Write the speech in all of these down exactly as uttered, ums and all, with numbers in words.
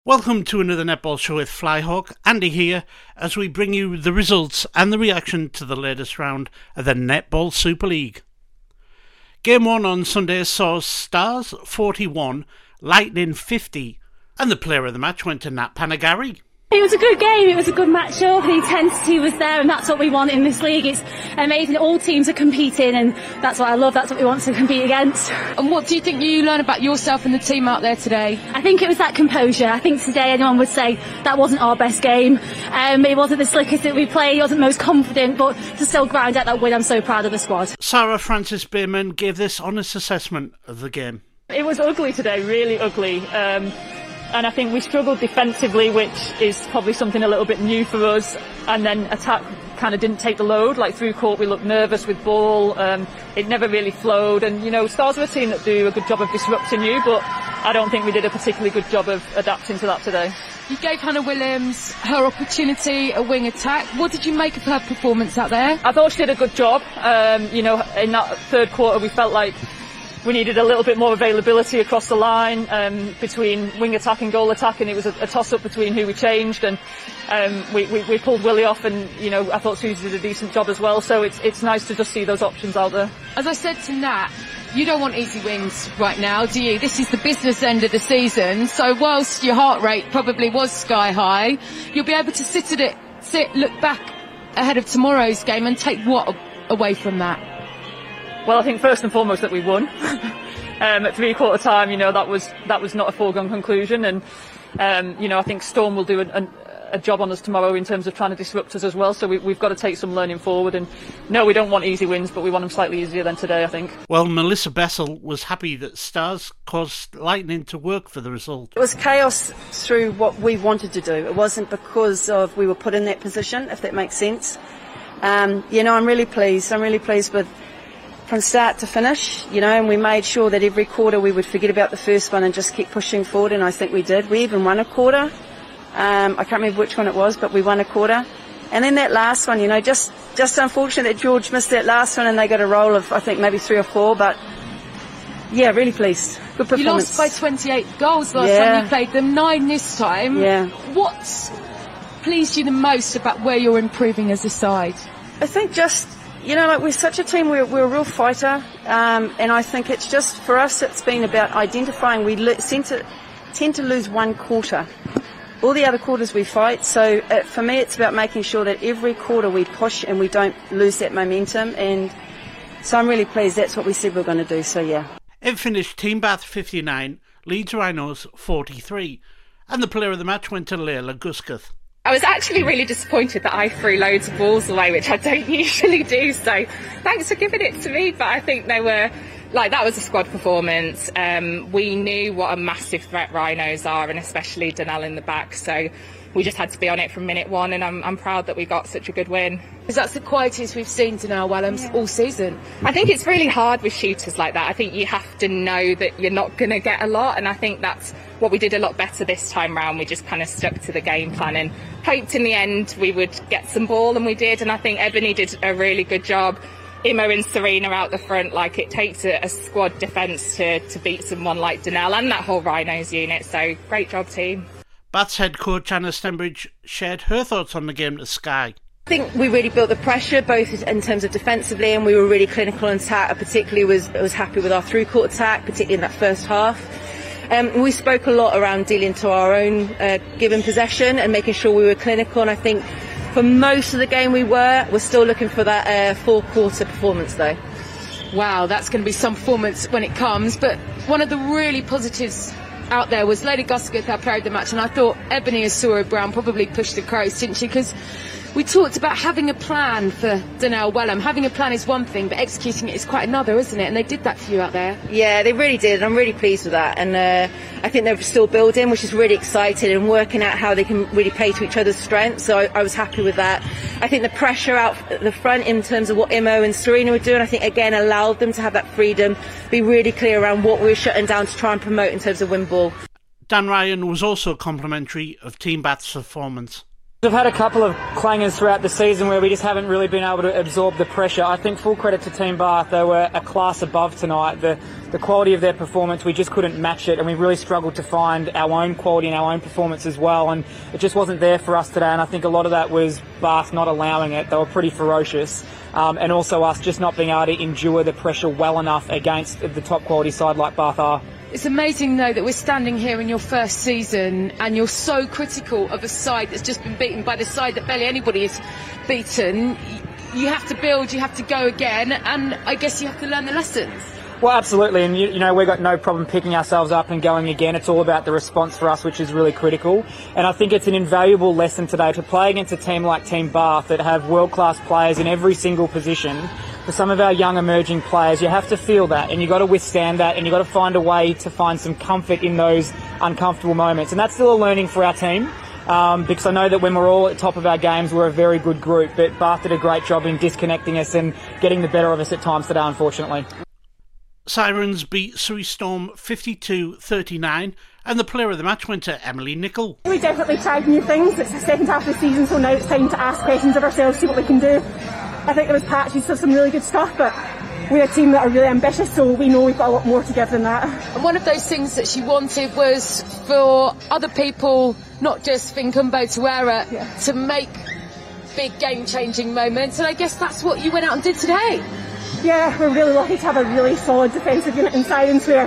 Welcome to another Netball Show with Flyhawk. Andy here, as we bring you the results and the reaction to the latest round of the Netball Super League. Game one on Sunday saw Stars forty-one, Lightning fifty, and the player of the match went to Nat Panagari. It was a good game, it was a good match-up, the intensity was there, and that's what we want in this league. It's amazing, all teams are competing, and that's what I love, that's what we want to compete against. And what do you think you learned about yourself and the team out there today? I think it was that composure. I think today anyone would say that wasn't our best game. Um, it wasn't the slickest that we played, it wasn't the most confident, but to still grind out that win, I'm so proud of the squad. Sarah Francis Bayman gave this honest assessment of the game. It was ugly today, really ugly. Um, And I think we struggled defensively, which is probably something a little bit new for us. And then attack kind of didn't take the load. Like through court, we looked nervous with ball. Um, it never really flowed. And, you know, Stars are a team that do a good job of disrupting you, but I don't think we did a particularly good job of adapting to that today. You gave Hannah Williams her opportunity, a wing attack. What did you make of her performance out there? I thought she did a good job. Um, you know, in that third quarter, we felt like we needed a little bit more availability across the line um, between wing attack and goal attack, and it was a, a toss-up between who we changed, and um, we, we, we pulled Willie off, and you know I thought Susie did a decent job as well. So it's it's nice to just see those options out there. As I said to Nat, you don't want easy wins right now, do you? This is the business end of the season, so whilst your heart rate probably was sky high, you'll be able to sit at it, sit, look back ahead of tomorrow's game and take what away from that? Well, I think first and foremost that we won. um, at three-quarter time, you know, that was that was not a foregone conclusion, and um, you know, I think Storm will do a, a, a job on us tomorrow in terms of trying to disrupt us as well. So we, we've got to take some learning forward. And no, we don't want easy wins, but we want them slightly easier than today, I think. Well, Melissa Bessel was happy that Stars caused Lightning to work for the result. It was chaos through what we wanted to do. It wasn't because of we were put in that position, if that makes sense. Um, you know, I'm really pleased. I'm really pleased with. From start to finish, you know, and we made sure that every quarter we would forget about the first one and just keep pushing forward, and I think we did. We even won a quarter. Um, I can't remember which one it was, but we won a quarter. And then that last one, you know, just just unfortunate that George missed that last one and they got a roll of, I think, maybe three or four, but yeah, really pleased. Good performance. You lost by twenty-eight goals last yeah. time you played them, nine this time. Yeah. What's pleased you the most about where you're improving as a side? I think just... You know, like we're such a team, we're, we're a real fighter, um, and I think it's just, for us, it's been about identifying, we le- tend, to, tend to lose one quarter. All the other quarters we fight, so uh, for me it's about making sure that every quarter we push and we don't lose that momentum, and so I'm really pleased that's what we said we we're going to do, so yeah. It finished Team Bath fifty-nine, Leeds Rhinos forty-three, and the player of the match went to Layla Gusketh. I was actually really disappointed that I threw loads of balls away, which I don't usually do, so thanks for giving it to me. But I think they were, like, that was a squad performance. Um, we knew what a massive threat Rhinos are, and especially Donnell in the back, so we just had to be on it from minute one, and I'm, I'm proud that we got such a good win. Because that's the quietest we've seen Donnell Wellams yeah. all season. I think it's really hard with shooters like that. I think you have to know that you're not going to get a lot, and I think that's what we did a lot better this time round. We just kind of stuck to the game plan and hoped in the end we would get some ball, and we did. And I think Ebony did a really good job. Imo and Serena out the front. Like, it takes a, a squad defence to, to beat someone like Donnell and that whole Rhinos unit. So great job, team. Bath's head coach Anna Stenbridge shared her thoughts on the game to Sky. I think we really built the pressure, both in terms of defensively, and we were really clinical on attack. I particularly was, was happy with our through-court attack, particularly in that first half. Um, we spoke a lot around dealing to our own uh, given possession and making sure we were clinical, and I think for most of the game we were. We're still looking for that uh, four-quarter performance, though. Wow, that's going to be some performance when it comes, but one of the really positives out there was Lady Gusketh, our player of the match, and I thought Ebony Asura-Brown probably pushed the Crows, didn't she? Because we talked about having a plan for Donnell Welham. Having a plan is one thing, but executing it is quite another, isn't it? And they did that for you out there. Yeah, they really did, and I'm really pleased with that. And uh, I think they're still building, which is really exciting, and working out how they can really play to each other's strengths. So I, I was happy with that. I think the pressure out the front in terms of what Imo and Serena were doing, I think again allowed them to have that freedom, be really clear around what we were shutting down to try and promote in terms of win ball. Dan Ryan was also complimentary of Team Bath's performance. We've had a couple of clangers throughout the season where we just haven't really been able to absorb the pressure. I think full credit to Team Bath. They were a class above tonight. The, the quality of their performance, we just couldn't match it, and we really struggled to find our own quality and our own performance as well, and it just wasn't there for us today, and I think a lot of that was Bath not allowing it. They were pretty ferocious, um, and also us just not being able to endure the pressure well enough against the top quality side like Bath are. It's amazing, though, that we're standing here in your first season and you're so critical of a side that's just been beaten by the side that barely anybody has beaten. You have to build, you have to go again, and I guess you have to learn the lessons. Well, absolutely, and you, you know, we've got no problem picking ourselves up and going again. It's all about the response for us, which is really critical. And I think it's an invaluable lesson today to play against a team like Team Bath that have world-class players in every single position. For some of our young emerging players, you have to feel that, and you've got to withstand that, and you've got to find a way to find some comfort in those uncomfortable moments. And that's still a learning for our team, um, because I know that when we're all at the top of our games, we're a very good group, but Bath did a great job in disconnecting us and getting the better of us at times today, unfortunately. Sirens beat Surrey Storm fifty-two thirty-nine, and the player of the match went to Emily Nicol. We definitely tried new things. It's the second half of the season, so now it's time to ask questions of ourselves, see what we can do. I think there was patches of some really good stuff, but we're a team that are really ambitious, so we know we've got a lot more to give than that. And one of those things that she wanted was for other people, not just Fincan Botuera, yeah. to make big game-changing moments, and I guess that's what you went out and did today. Yeah, we're really lucky to have a really solid defensive unit in Sirens where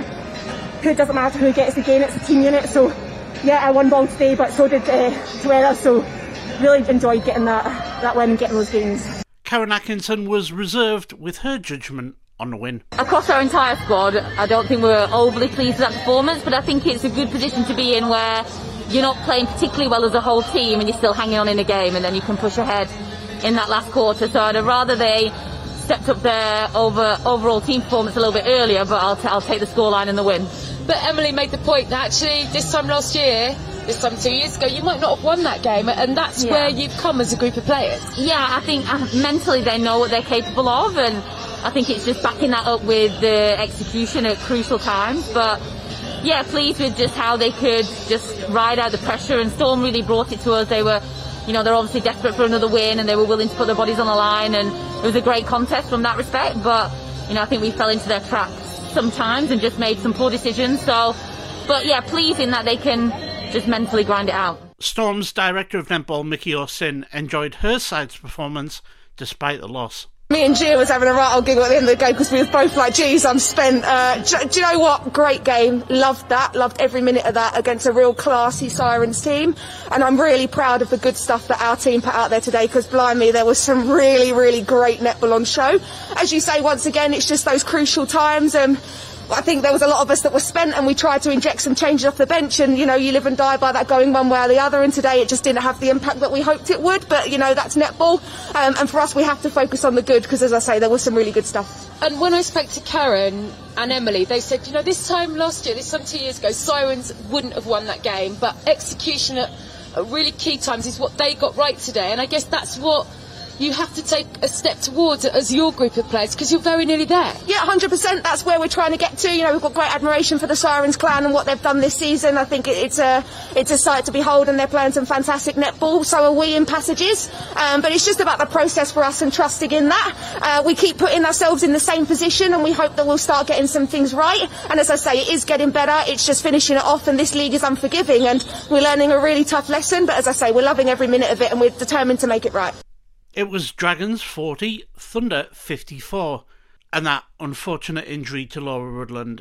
it doesn't matter who gets the game, it's a team unit. So yeah, I won ball today, but so did uh, Tuera, so really enjoyed getting that, that win and getting those games. Karen Atkinson was reserved with her judgment on the win. Across our entire squad, I don't think we were overly pleased with that performance, but I think it's a good position to be in where you're not playing particularly well as a whole team and you're still hanging on in a game, and then you can push ahead in that last quarter. So I'd rather they stepped up their over, overall team performance a little bit earlier, but I'll, t- I'll take the scoreline and the win. But Emily made the point that actually this time last year, this time two years ago, you might not have won that game, and that's yeah. where you've come as a group of players. Yeah, I think uh, mentally they know what they're capable of, and I think it's just backing that up with the execution at crucial times. But yeah, pleased with just how they could just ride out the pressure, and Storm really brought it to us. They were, you know, they're obviously desperate for another win, and they were willing to put their bodies on the line, and it was a great contest from that respect. But you know, I think we fell into their traps sometimes and just made some poor decisions. So, but yeah, pleasing that they can just mentally grind it out. Storm's director of netball, Mickey Orsin, enjoyed her side's performance despite the loss. Me and Gia was having a right old giggle at the end of the game because we were both like, geez, I'm spent. Uh, do, do you know what? Great game. Loved that. Loved every minute of that against a real classy Sirens team. And I'm really proud of the good stuff that our team put out there today because, blimey, there was some really, really great netball on show. As you say, once again, it's just those crucial times. Um, I think there was a lot of us that were spent, and we tried to inject some changes off the bench, and you know, you live and die by that going one way or the other, and today it just didn't have the impact that we hoped it would, but you know, that's netball, um, and for us we have to focus on the good because, as I say, there was some really good stuff. And when I spoke to Karen and Emily, they said, you know, this time last year, this time two years ago, Sirens wouldn't have won that game, but execution at, at really key times is what they got right today, and I guess that's what you have to take a step towards it as your group of players because you're very nearly there. Yeah, one hundred percent. That's where we're trying to get to. You know, we've got great admiration for the Sirens clan and what they've done this season. I think it's a it's a sight to behold, and they're playing some fantastic netball. So are we in passages. Um, but it's just about the process for us and trusting in that. Uh, we keep putting ourselves in the same position, and we hope that we'll start getting some things right. And as I say, it is getting better. It's just finishing it off, and this league is unforgiving, and we're learning a really tough lesson. But as I say, we're loving every minute of it, and we're determined to make it right. It was Dragons forty, Thunder fifty-four, and that unfortunate injury to Laura Rudland.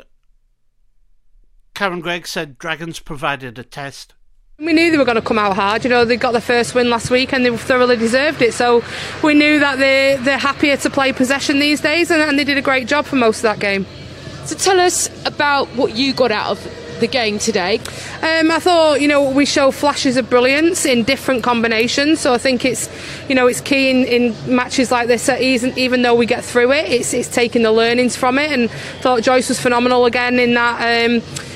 Karen Gregg said Dragons provided a test. We knew they were going to come out hard. You know, they got their first win last week and they thoroughly deserved it. So we knew that they, they're happier to play possession these days, and, and they did a great job for most of that game. So tell us about what you got out of the game today. Um, I thought, you know, we show flashes of brilliance in different combinations, so I think it's, you know, it's key in, in matches like this, that even, even though we get through it, it's, it's taking the learnings from it, and thought Joyce was phenomenal again in that um,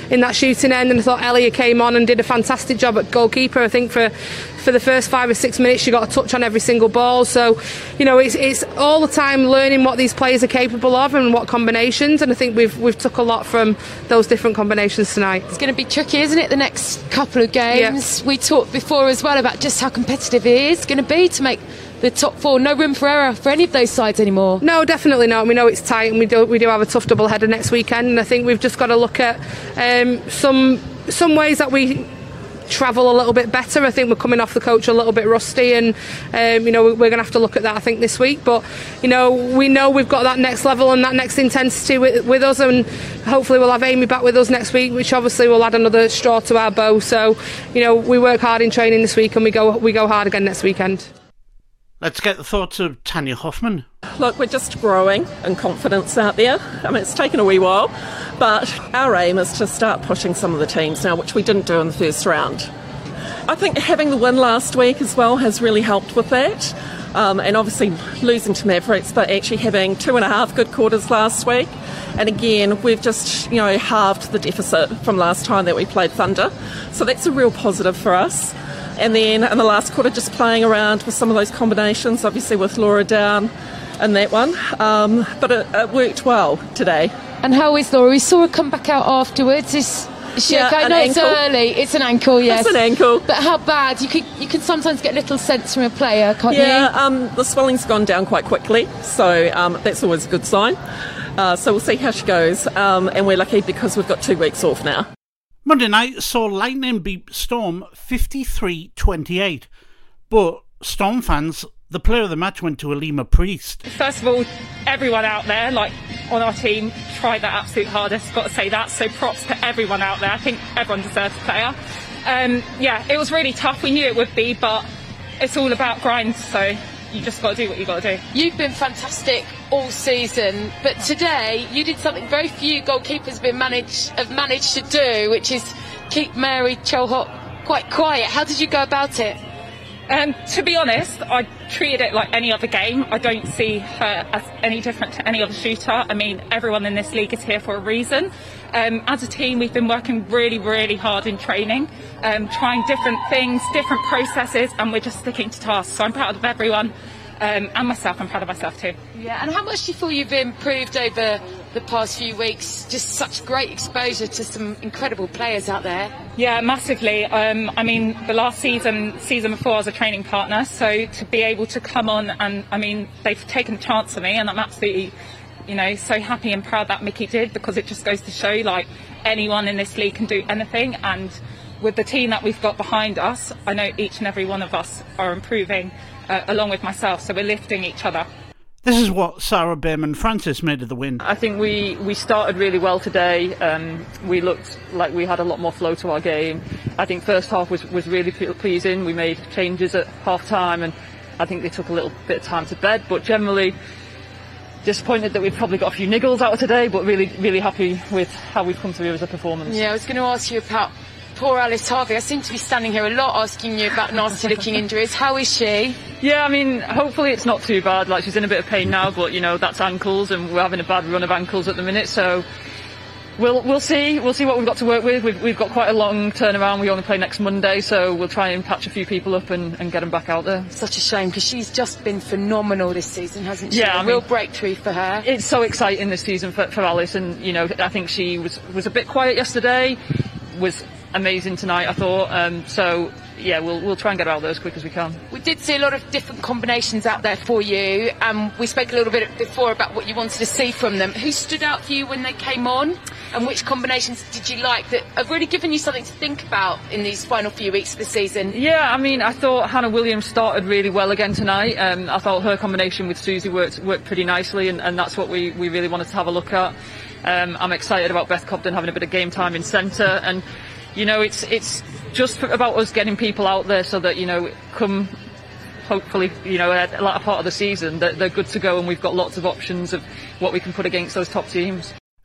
in that shooting end, and I thought Elia came on and did a fantastic job at goalkeeper. I think for for the first five or six minutes she got a touch on every single ball. So, you know, it's it's all the time learning what these players are capable of and what combinations, and I think we've we've took a lot from those different combinations tonight. It's going to be tricky, isn't it, the next couple of games? Yeah. We talked before as well about just how competitive it is going to be to make the top four. No room for error for any of those sides anymore. No, definitely not. We know it's tight, and we do we do have a tough double header next weekend, and I think we've just got to look at um, some some ways that we travel a little bit better. I think we're coming off the coach a little bit rusty, and um, you know, we're going to have to look at that, I think, this week. But you know, we know we've got that next level and that next intensity with, with us, and hopefully we'll have Amy back with us next week, which obviously will add another straw to our bow. So, you know, we work hard in training this week, and we go we go hard again next weekend. Let's get the thoughts of Tanya Hoffman. Look, we're just growing in confidence out there. I mean, it's taken a wee while, but our aim is to start pushing some of the teams now, which we didn't do in the first round. I think having the win last week as well has really helped with that. Um, and obviously losing to Mavericks, but actually having two and a half good quarters last week. And again, we've just, you know, halved the deficit from last time that we played Thunder. So that's a real positive for us. And then in the last quarter, just playing around with some of those combinations, obviously with Laura down in that one. Um, but it, it worked well today. And how is Laura? We saw her come back out afterwards. Is, is she yeah, okay? an No, ankle. it's early. It's an ankle, yes. It's an ankle. But how bad? You can you can sometimes get a little sense from a player, can't yeah, you? um, the swelling's gone down quite quickly, so um, that's always a good sign. Uh, so we'll see how she goes. Um, and we're lucky because we've got two weeks off now. Monday night saw Lightning beat Storm fifty-three twenty-eight, but Storm fans, the player of the match went to Alima Priest. First of all, everyone out there, like on our team, tried their absolute hardest, got to say that, so props to everyone out there. I think everyone deserves a player. Um, yeah, it was really tough, we knew it would be, but it's all about grind, so you just got to do what you got to do. You've been fantastic all season, but today you did something very few goalkeepers have, been managed, have managed to do, which is keep Mary Cholhot quite quiet. How did you go about it? Um, to be honest, I treated it like any other game. I don't see her as any different to any other shooter. I mean, everyone in this league is here for a reason. Um, as a team, we've been working really, really hard in training, um, trying different things, different processes, and we're just sticking to tasks. So I'm proud of everyone, um, and myself. I'm proud of myself too. Yeah, and how much do you feel you've improved over the past few weeks? Just such great exposure to some incredible players out there. Yeah, massively. Um, I mean, the last season, season before, I was a training partner, so to be able to come on and, I mean, they've taken a chance on me, and I'm absolutely, you know, so happy and proud that Mickey did, because it just goes to show, like, anyone in this league can do anything, and with the team that we've got behind us, I know each and every one of us are improving, uh, along with myself, so we're lifting each other. This is what Sarah Behrman-Francis made of the win. I think we, we started really well today. Um, we looked like we had a lot more flow to our game. I think first half was, was really pleasing. We made changes at half time, and I think they took a little bit of time to bed, but generally disappointed that we've probably got a few niggles out of today, but really really happy with how we've come through as a performance. Yeah, I was going to ask you about poor Alice Harvey. I seem to be standing here a lot asking you about nasty looking injuries. How is she? Yeah, I mean, hopefully it's not too bad. Like, she's in a bit of pain now, but you know, that's ankles, and we're having a bad run of ankles at the minute, so we'll we'll see we'll see what we've got to work with. We've, we've got quite a long turnaround. We only play next Monday, so we'll try and patch a few people up and, and get them back out there. Such a shame, because she's just been phenomenal this season, hasn't she? Yeah, a I real mean, breakthrough for her. It's so exciting this season for, for Alice, and you know, I think she was was a bit quiet yesterday, was amazing tonight, I thought. Um, so yeah, we'll we'll try and get her out there as quick as we can. We did see a lot of different combinations out there for you, and we spoke a little bit before about what you wanted to see from them. Who stood out for you when they came on, and which combinations did you like that have really given you something to think about in these final few weeks of the season? Yeah, I mean, I thought Hannah Williams started really well again tonight. Um, I thought her combination with Susie worked worked pretty nicely, and, and that's what we, we really wanted to have a look at. Um, I'm excited about Beth Cobden having a bit of game time in centre, and you know, it's it's just about us getting people out there so that, you know, come hopefully, you know, a latter part of the season, that they're good to go, and we've got lots of options of what we can put against those top teams.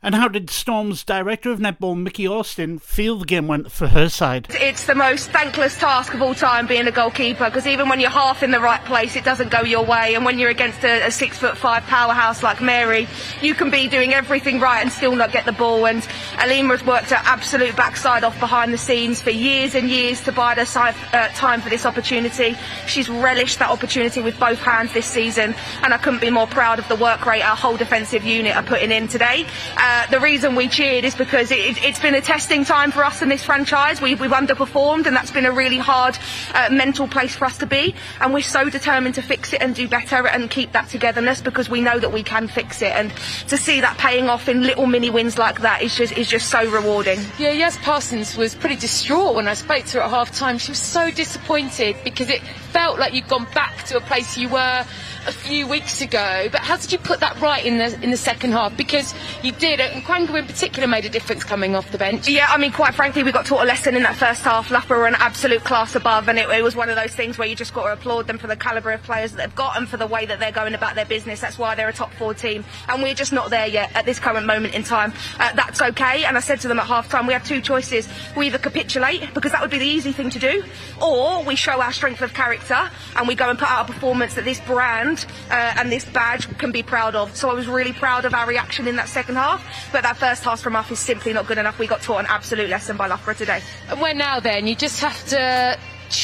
And how did Storm's Director of Netball, Mickey Austin, feel the game went for her side? It's the most thankless task of all time being a goalkeeper, because even when you're half in the right place, it doesn't go your way. And when you're against a, a six foot five powerhouse like Mary, you can be doing everything right and still not get the ball. And Alima has worked her absolute backside off behind the scenes for years and years to bide her side, uh, time for this opportunity. She's relished that opportunity with both hands this season, and I couldn't be more proud of the work rate our whole defensive unit are putting in today. Uh, Uh, the reason we cheered is because it, it's been a testing time for us in this franchise. We've, we've underperformed, and that's been a really hard uh, mental place for us to be. And we're so determined to fix it and do better and keep that togetherness, because we know that we can fix it. And to see that paying off in little mini wins like that is just is just so rewarding. Yeah, Yas Parsons was pretty distraught when I spoke to her at half time. She was so disappointed because it felt like you'd gone back to a place you were a few weeks ago. But how did you put that right in the in the second half? Because you did, and Kwanga in particular made a difference coming off the bench. Yeah, I mean, quite frankly, we got taught a lesson in that first half. Lapa were an absolute class above, and it, it was one of those things where you just got to applaud them for the calibre of players that they've got and for the way that they're going about their business. That's why they're a top four team, and we're just not there yet at this current moment in time. Uh, that's okay, and I said to them at half time, we have two choices. We either capitulate, because that would be the easy thing to do, or we show our strength of character and we go and put out a performance that this brand uh, and this badge can be proud of. So I was really proud of our reaction in that second half, but that first half from us is simply not good enough. We got taught an absolute lesson by Loughborough today. And where now then? You just have to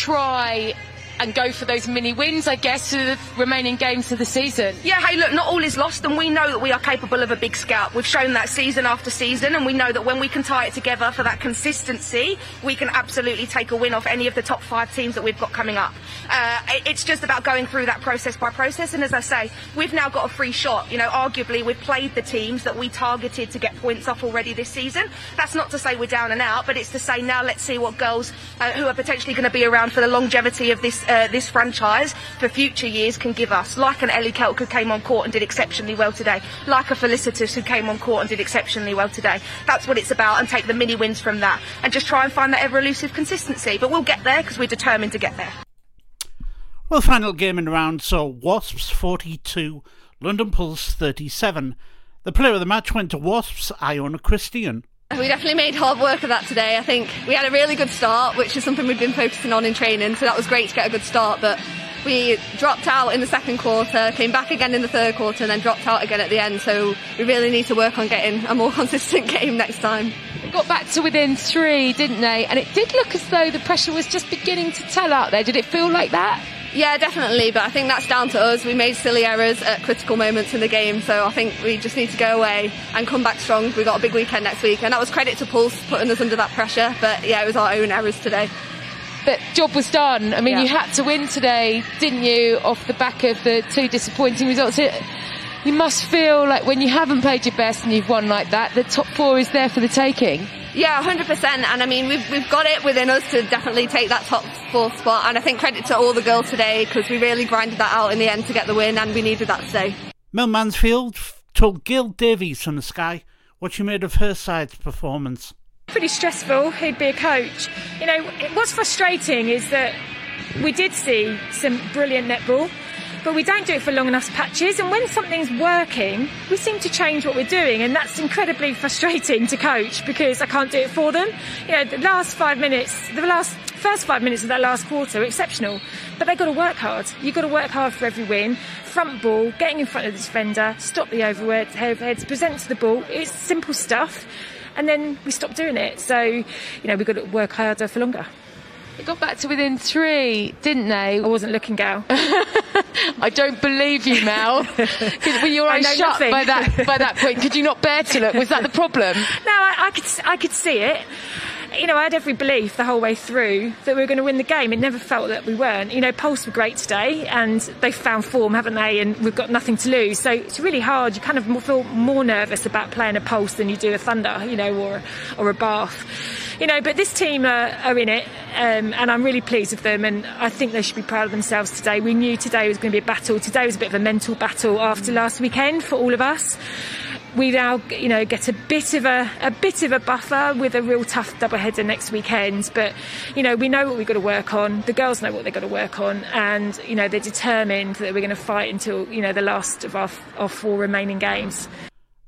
try and go for those mini wins, I guess, through the remaining games of the season. Yeah, hey, look, not all is lost, and we know that we are capable of a big scalp. We've shown that season after season, and we know that when we can tie it together for that consistency, we can absolutely take a win off any of the top five teams that we've got coming up. Uh, it's just about going through that process by process, and as I say, we've now got a free shot. You know, arguably, we've played the teams that we targeted to get points off already this season. That's not to say we're down and out, but it's to say now let's see what girls uh, who are potentially going to be around for the longevity of this Uh, this franchise for future years can give us, like an Ellie Kelk who came on court and did exceptionally well today, like a Felicitas who came on court and did exceptionally well today. That's what it's about, and take the mini wins from that and just try and find that ever elusive consistency. But we'll get there because we're determined to get there. Well, final game in the round saw Wasps forty-two, London Pulse thirty-seven. The player of the match went to Wasps' Iona Christian. We definitely made hard work of that today. I think we had a really good start, which is something we've been focusing on in training, so that was great to get a good start, but we dropped out in the second quarter, came back again in the third quarter, and then dropped out again at the end, so we really need to work on getting a more consistent game next time. They got back to within three, didn't they? And it did look as though the pressure was just beginning to tell out there. Did it feel like that? Yeah, definitely, but I think that's down to us. We made silly errors at critical moments in the game, so I think we just need to go away and come back strong. We've got a big weekend next week, and that was credit to Pulse putting us under that pressure, but yeah, it was our own errors today. But job was done. I mean, yeah. You had to win today, didn't you, off the back of the two disappointing results. It, you must feel like when you haven't played your best and you've won like that, the top four is there for the taking. Yeah, one hundred percent, and I mean, we've, we've got it within us to definitely take that top four spot, and I think credit to all the girls today, because we really grinded that out in the end to get the win, and we needed that today. Mel Mansfield told Gail Davies from the Sky what she made of her side's performance. Pretty stressful, he'd be a coach. You know, what's frustrating is that we did see some brilliant netball, but we don't do it for long enough patches, and when something's working, we seem to change what we're doing, and that's incredibly frustrating to coach because I can't do it for them. You know, the last five minutes, the last first five minutes of that last quarter were exceptional, but they've got to work hard. You've got to work hard for every win. Front ball, getting in front of the defender, stop the overheads, present to the ball. It's simple stuff, and then we stop doing it. So, you know, we've got to work harder for longer. They got back to within three, didn't they? I wasn't looking, Gal. I don't believe you, Mel. Were your eyes shut by that by that point? Could you not bear to look? Was that the problem? No, I, I could I could see it. You know, I had every belief the whole way through that we were going to win the game. It never felt that we weren't. You know, Pulse were great today, and they've found form, haven't they? And we've got nothing to lose. So it's really hard. You kind of feel more nervous about playing a Pulse than you do a Thunder, you know, or or a Bath. You know, but this team are, are in it, um, and I'm really pleased with them, and I think they should be proud of themselves today. We knew today was going to be a battle. Today was a bit of a mental battle after last weekend for all of us. We now, you know, get a bit of a, a bit of a buffer with a real tough doubleheader next weekend. But, you know, we know what we've got to work on. The girls know what they've got to work on, and, you know, they're determined that we're going to fight until, you know, the last of our, our four remaining games.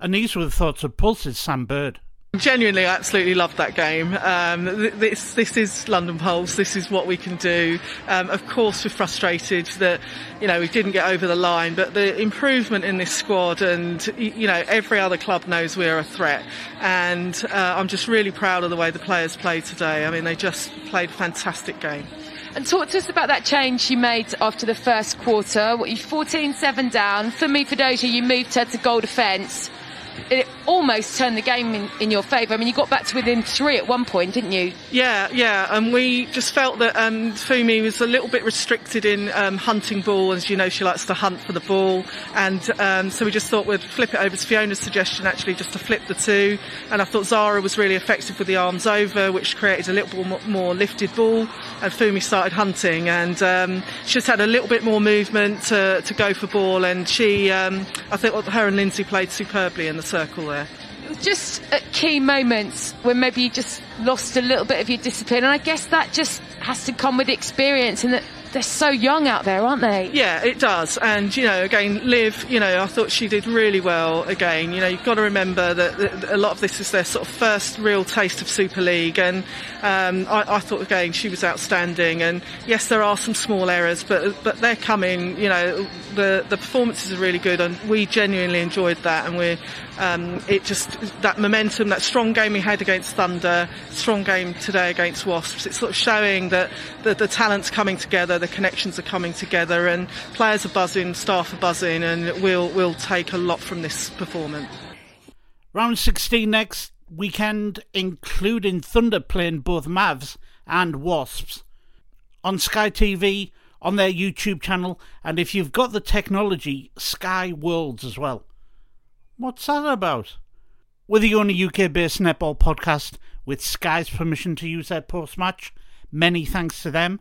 And these were the thoughts of Pulse's Sam Bird. Genuinely, I absolutely loved that game. Um, this, this is London Pulse. This is what we can do. Um, of course, we're frustrated that, you know, we didn't get over the line, but the improvement in this squad, and, you know, every other club knows we're a threat. And uh, I'm just really proud of the way the players played today. I mean, they just played a fantastic game. And talk to us about that change you made after the first quarter. What, you fourteen seven down. For me, Fedosia, you moved her to goal defence. It almost turned the game in, in your favour. I mean, you got back to within three at one point, didn't you? Yeah, yeah, and we just felt that um, Fumi was a little bit restricted in um, hunting ball. As you know, she likes to hunt for the ball, and um, so we just thought we'd flip it over. To Fiona's suggestion, actually, just to flip the two, and I thought Zara was really effective with the arms over, which created a little bit more lifted ball, and Fumi started hunting, and um, she just had a little bit more movement to, to go for ball, and she, um, I think her and Lindsay played superbly in the circle there. Just at key moments when maybe you just lost a little bit of your discipline, and I guess that just has to come with experience, and that they're so young out there, aren't they? Yeah, it does. And, you know, again, Liv, you know, I thought she did really well again. You know, you've got to remember that, that a lot of this is their sort of first real taste of Super League, and um, I, I thought, again, she was outstanding. And yes, there are some small errors, but but they're coming. You know, the, the performances are really good, and we genuinely enjoyed that, and we're Um, it just, that momentum, that strong game we had against Thunder, strong game today against Wasps, it's sort of showing that the, the talent's coming together, the connections are coming together, and players are buzzing, staff are buzzing, and we'll, we'll take a lot from this performance. Round sixteen next weekend, including Thunder playing both Mavs and Wasps. On Sky T V, on their YouTube channel, and if you've got the technology, Sky Worlds as well. What's that about? We're the only U K-based netball podcast with Sky's permission to use their post-match. Many thanks to them.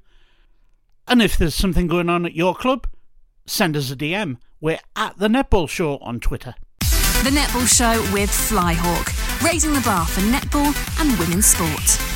And if there's something going on at your club, send us a D M. We're at The Netball Show on Twitter. The Netball Show with Flyhawk, raising the bar for netball and women's sport.